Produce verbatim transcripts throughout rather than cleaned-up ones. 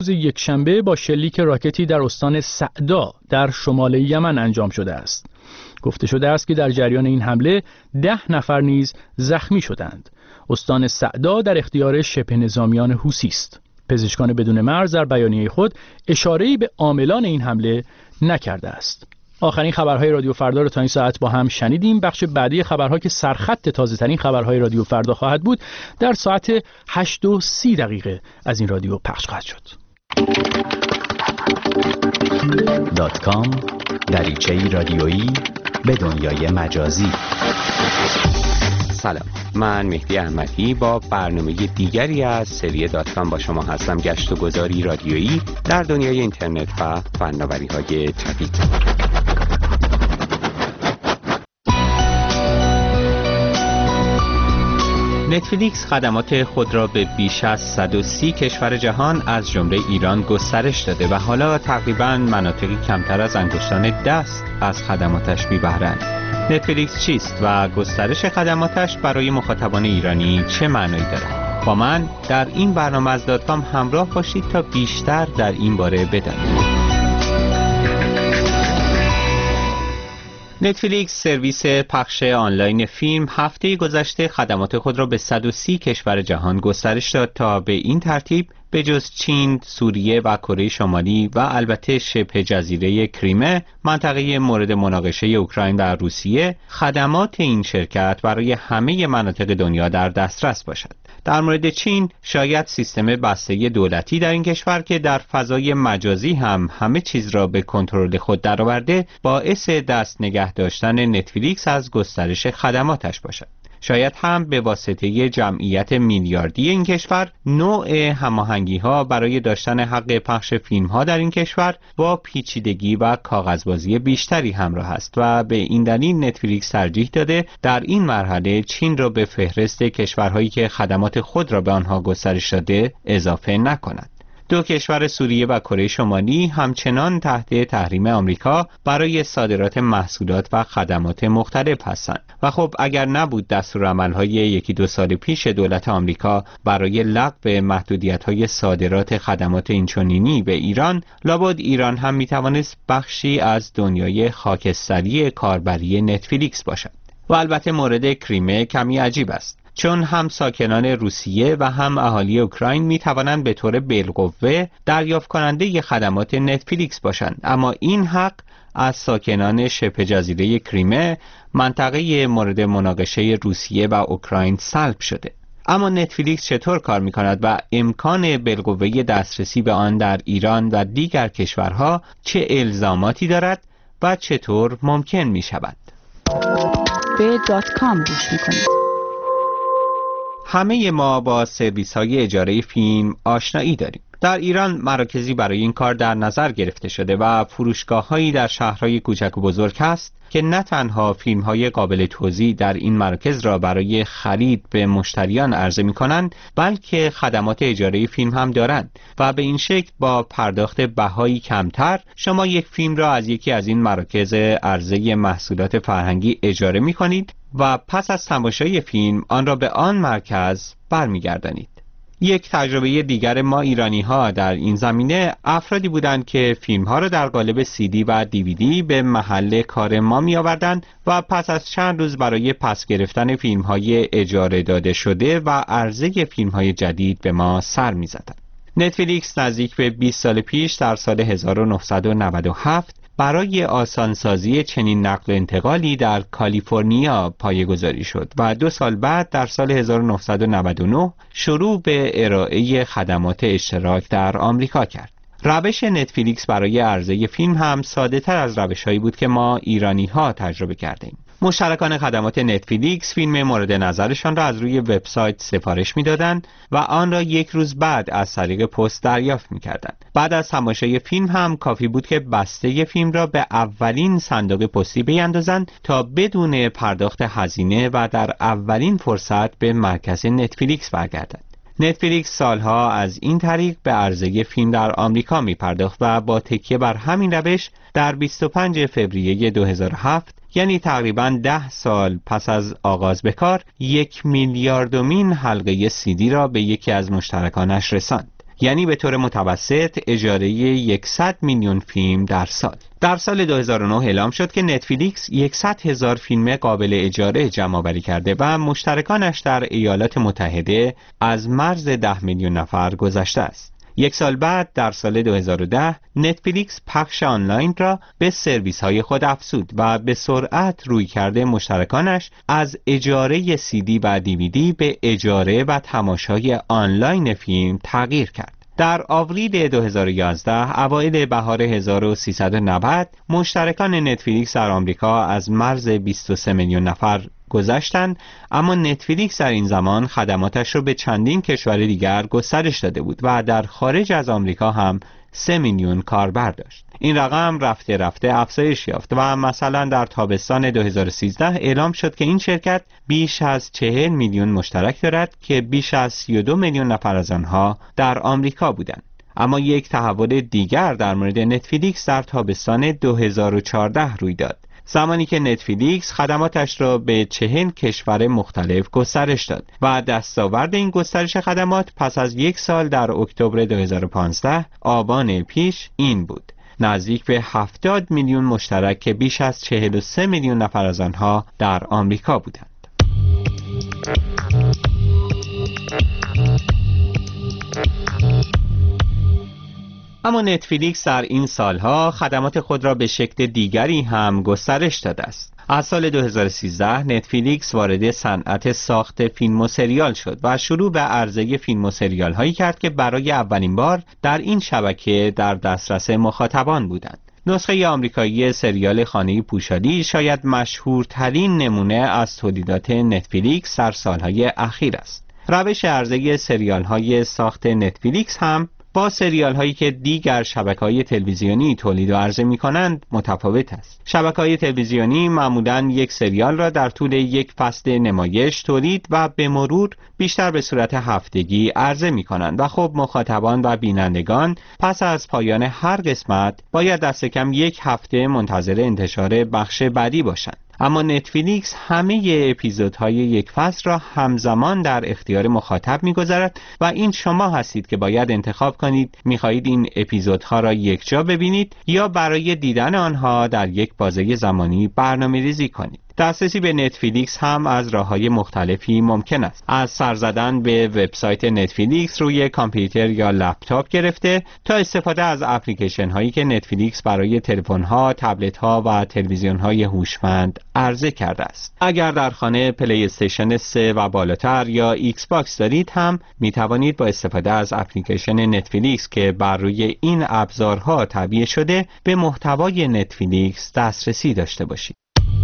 روز یکشنبه با شلیک راکتی در استان سعدا در شمال یمن انجام شده است. گفته شده است که در جریان این حمله ده نفر نیز زخمی شدند. استان سعدا در اختیار شبه نظامیان حوثی است. پزشکان بدون مرز در بیانیه خود اشاره‌ای به عاملان این حمله نکرده است. آخرین خبرهای رادیو فردا رو تا این ساعت با هم شنیدیم. بخش بعدی خبرها که سرخط تازه‌ترین خبرهای رادیو فردا خواهد بود در ساعت هشت و سی دقیقه از این رادیو پخش خواهد شد. دات کام دریچه‌ای رادیویی به دنیای مجازی. سلام، من مهدی احمدی با برنامه دیگری از سری دات کام با شما هستم. گشت و گذاری رادیویی در دنیای اینترنت و فناوری‌های جدید. نتفلیکس خدمات خود را به بیش از صد و سی کشور جهان از جمله ایران گسترش داده و حالا تقریباً مناطقی کمتر از انگشتان دست از خدماتش می‌برند. نتفلیکس چیست و گسترش خدماتش برای مخاطبان ایرانی چه معنایی دارد؟ با من در این برنامه از دات کام همراه باشید تا بیشتر در این باره بدانید. نتفلیکس سرویس پخش آنلاین فیلم هفته گذشته خدمات خود را به صد و سی کشور جهان گسترش داد تا به این ترتیب به جز چین، سوریه و کره شمالی و البته شبه جزیره کریمه، منطقه مورد مناقشه اوکراین و روسیه، خدمات این شرکت برای همه مناطق دنیا در دسترس باشد. در مورد چین، شاید سیستم بسته دولتی در این کشور که در فضای مجازی هم همه چیز را به کنترل خود درآورده، باعث دست نگه داشتن نتفلیکس از گسترش خدماتش باشد. شاید هم به واسطه جمعیت میلیاردی این کشور، نوع هماهنگی‌ها برای داشتن حق پخش فیلم‌ها در این کشور با پیچیدگی و کاغذبازی بیشتری همراه است و به این دلیل نتفلیکس ترجیح داده در این مرحله چین را به فهرست کشورهایی که خدمات خود را به آنها گسترش داده اضافه نکند. دو کشور سوریه و کره شمالی همچنان تحت تحریم آمریکا برای صادرات محصولات و خدمات مختلف هستند و خب اگر نبود دستورالعمل‌های یکی دو سال پیش دولت آمریکا برای لغو محدودیت‌های صادرات خدمات اینچنینی به ایران، لابد ایران هم می‌توانست بخشی از دنیای خاکستری کاربری نتفلیکس باشد. و البته مورد کریمه کمی عجیب است، چون هم ساکنان روسیه و هم اهالی اوکراین می توانند به طور بالقوه دریافت کننده خدمات نتفلیکس باشند، اما این حق از ساکنان شبه جزیره کریمه، منطقه مورد مناقشه روسیه و اوکراین سلب شده. اما نتفلیکس چطور کار می کند و امکان بالقوه دسترسی به آن در ایران و دیگر کشورها چه الزاماتی دارد و چطور ممکن می شود؟ به دات کام گوش می کنید. همه ما با سرویس های اجاره فیلم آشنایی داریم. در ایران مراکزی برای این کار در نظر گرفته شده و فروشگاه هایی در شهرهای کوچک و بزرگ هست که نه تنها فیلم های قابل توزیع در این مراکز را برای خرید به مشتریان عرضه می کنند، بلکه خدمات اجاره فیلم هم دارند و به این شکل با پرداخت بهایی کمتر شما یک فیلم را از یکی از این مراکز عرضه محصولات فرهنگی اجاره می کنید و پس از تماشای فیلم آن را به آن مرکز برمیگردانید. یک تجربه دیگر ما ایرانی ها در این زمینه افرادی بودند که فیلم ها را در قالب سی دی و دی وی دی به محل کار ما می آوردند و پس از چند روز برای پس گرفتن فیلم های اجاره داده شده و عرضه فیلم های جدید به ما سر می زدند. نتفلیکس نزدیک به بیست سال پیش در سال هزار و نهصد و نود و هفت برای آسانسازی چنین نقل و انتقالی در کالیفرنیا پایه‌گذاری شد و دو سال بعد در سال هزار و نهصد و نود و نه شروع به ارائه خدمات اشتراک در آمریکا کرد. روش نتفلیکس برای عرضه فیلم هم ساده تر از روش‌هایی بود که ما ایرانی ها تجربه کردیم. مشترکان خدمات نتفلیکس فیلم مورد نظرشان را از روی وبسایت سفارش می‌دادند و آن را یک روز بعد از طریق پست دریافت می‌کردند. بعد از تماشای فیلم هم کافی بود که بسته فیلم را به اولین صندوق پستی بیاندازند تا بدون پرداخت هزینه و در اولین فرصت به مرکز نتفلیکس برگردد. نتفلیکس سالها از این طریق به عرضه فیلم در آمریکا می پرداخت و با تکیه بر همین روش در بیست و پنجم فوریه دو هزار و هفت، یعنی تقریباً ده سال پس از آغاز به کار، یک میلیاردمین حلقه سی دی را به یکی از مشترکانش رساند. یعنی به طور متوسط اجاره صد میلیون فیلم در سال. در سال دو هزار و نه اعلام شد که نتفلیکس صد هزار فیلم قابل اجاره جمع آوری کرده و مشترکانش در ایالات متحده از مرز ده میلیون نفر گذشته است. یک سال بعد در سال دو هزار و ده نتفلیکس پخش آنلاین را به سرویس های خود افزود و به سرعت روی کرده مشترکانش از اجاره سی دی و دی وی دی به اجاره و تماشای آنلاین فیلم تغییر کرد. در آوریل دو هزار و یازده اوایل بهار هزار و سیصد و نود مشترکان نتفلیکس در آمریکا از مرز بیست و سه میلیون نفر گذشتند، اما نتفلیکس در این زمان خدماتش را به چندین کشور دیگر گسترش داده بود و در خارج از آمریکا هم سه میلیون کاربر داشت. این رقم رفته رفته افزایش یافت و مثلا در تابستان دو هزار و سیزده اعلام شد که این شرکت بیش از چهل میلیون مشترک دارد که بیش از سی و دو میلیون نفر از آنها در آمریکا بودند. اما یک تحول دیگر در مورد نتفلیکس در تابستان دو هزار و چهارده روی داد، زمانی که نتفلیکس خدماتش را به چهل کشور مختلف گسترش داد و دستاورد این گسترش خدمات پس از یک سال در اکتبر دو هزار و پانزده آبان پیش این بود: نزدیک به هفتاد میلیون مشترک که بیش از چهل و سه میلیون نفر از آنها در آمریکا بودند. اما نتفلیکس در این سالها خدمات خود را به شکل دیگری هم گسترش داده است. از سال دو هزار و سیزده نتفلیکس وارد صنعت ساخت فیلم و سریال شد و شروع به عرضه فیلم و سریال هایی کرد که برای اولین بار در این شبکه در دسترس مخاطبان بودند. نسخه آمریکایی سریال خانه پوشالی شاید مشهورترین نمونه از تولیدات نتفلیکس در سالهای اخیر است. روش عرضه سریال های ساخت نتفلیکس هم با سریال هایی که دیگر شبکه‌های تلویزیونی تولید و عرضه می‌کنند متفاوت است. شبکه‌های تلویزیونی معمولاً یک سریال را در طول یک فصل نمایش تولید و به مرور بیشتر به صورت هفتگی عرضه می‌کنند و خب مخاطبان و بینندگان پس از پایان هر قسمت باید دست کم یک هفته منتظر انتشار بخش بعدی باشند. اما نتفلیکس همه اپیزودهای یک فصل را همزمان در اختیار مخاطب می‌گذارد و این شما هستید که باید انتخاب کنید می‌خواهید این اپیزودها را یکجا ببینید یا برای دیدن آنها در یک بازه زمانی برنامه‌ریزی کنید. دسترسی به نتفلیکس هم از راه‌های مختلفی ممکن است، از سر زدن به وبسایت نتفلیکس روی کامپیوتر یا لپتاپ گرفته تا استفاده از اپلیکیشن هایی که نتفلیکس برای تلفن‌ها، تبلت‌ها و تلویزیون‌های هوشمند عرضه کرده است. اگر در خانه پلی استیشن سه و بالاتر یا ایکس باکس دارید هم می توانید با استفاده از اپلیکیشن نتفلیکس که بر روی این ابزارها تعبیه شده به محتوای نتفلیکس دسترسی داشته باشید.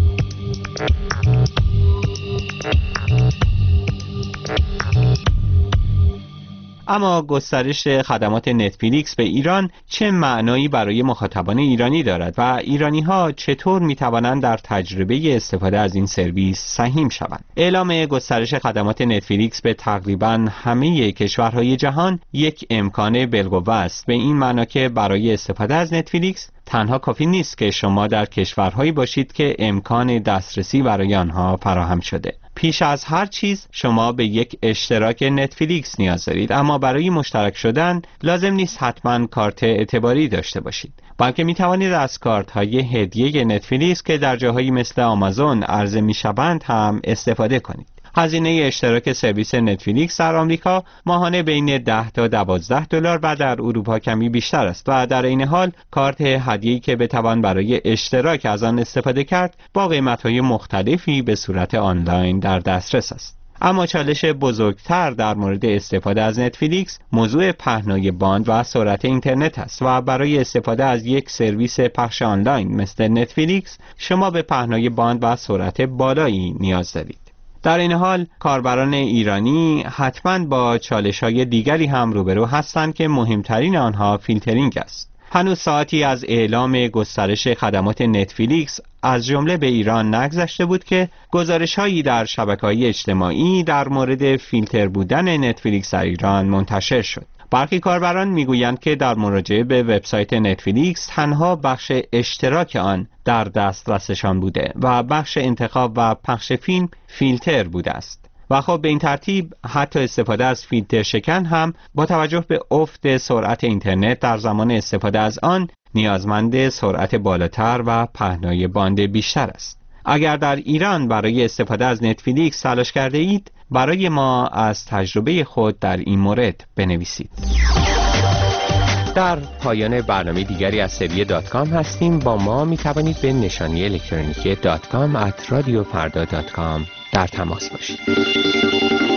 اما گسترش خدمات نتفلیکس به ایران چه معنایی برای مخاطبان ایرانی دارد و ایرانی‌ها چطور می‌توانند در تجربه استفاده از این سرویس سهیم شوند؟ اعلام گسترش خدمات نتفلیکس به تقریباً همه کشورهای جهان یک امکان بالقوه است، به این معنا که برای استفاده از نتفلیکس تنها کافی نیست که شما در کشورهایی باشید که امکان دسترسی برای آنها فراهم شده. پیش از هر چیز شما به یک اشتراک نتفلیکس نیاز دارید، اما برای مشترک شدن لازم نیست حتما کارت اعتباری داشته باشید، بلکه می توانید از کارت های هدیه نتفلیکس که در جاهایی مثل آمازون عرضه می شوند هم استفاده کنید. هزینه اشتراک سرویس نتفلیکس در آمریکا ماهانه بین ده تا دوازده دلار و در اروپا کمی بیشتر است و در این حال کارت هدیه‌ای که بتوان برای اشتراک از آن استفاده کرد با قیمت‌های مختلفی به صورت آنلاین در دسترس است. اما چالش بزرگتر در مورد استفاده از نتفلیکس موضوع پهنای باند و سرعت اینترنت است و برای استفاده از یک سرویس پخش آنلاین مثل نتفلیکس شما به پهنای باند و سرعت بالایی نیاز دارید. در این حال کاربران ایرانی حتماً با چالش‌های دیگری هم روبرو هستند که مهمترین آنها فیلترینگ است. هنوز ساعتی از اعلام گسترش خدمات نتفلیکس از جمله به ایران نگذشته بود که گزارش‌هایی در شبکه‌های اجتماعی در مورد فیلتر بودن نتفلیکس در ایران منتشر شد. برخی کاربران میگویند که در مراجعه به وبسایت نتفلیکس تنها بخش اشتراک آن در دسترسشان بوده و بخش انتخاب و پخش فیلم فیلتر بوده است. و خب به این ترتیب حتی استفاده از فیلتر شکن هم با توجه به افت سرعت اینترنت در زمان استفاده از آن نیازمند سرعت بالاتر و پهنای باند بیشتر است. اگر در ایران برای استفاده از نتفلیکس تلاش کرده اید، برای ما از تجربه خود در این مورد بنویسید. در پایان برنامه دیگری از سری دات کام هستیم. با ما می توانید به نشانی الکترونیکی دات کام ات رادیو فردا دات کام در تماس باشید.